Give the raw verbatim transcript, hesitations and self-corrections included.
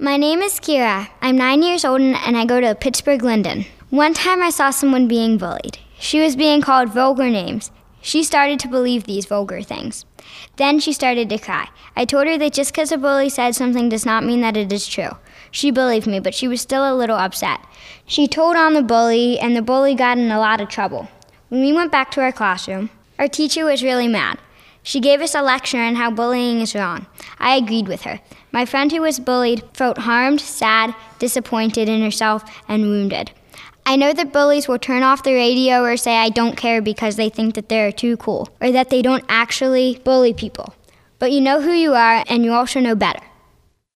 My name is Kira. I'm nine years old and I go to Pittsburgh Linden. One time I saw someone being bullied. She was being called vulgar names. She started to believe these vulgar things. Then she started to cry. I told her that just because a bully said something does not mean that it is true. She believed me, but she was still a little upset. She told on the bully, and the bully got in a lot of trouble. When we went back to our classroom, our teacher was really mad. She gave us a lecture on how bullying is wrong. I agreed with her. My friend who was bullied felt harmed, sad, disappointed in herself, and wounded. I know that bullies will turn off the radio or say I don't care because they think that they're too cool, or that they don't actually bully people. But you know who you are, and you also know better.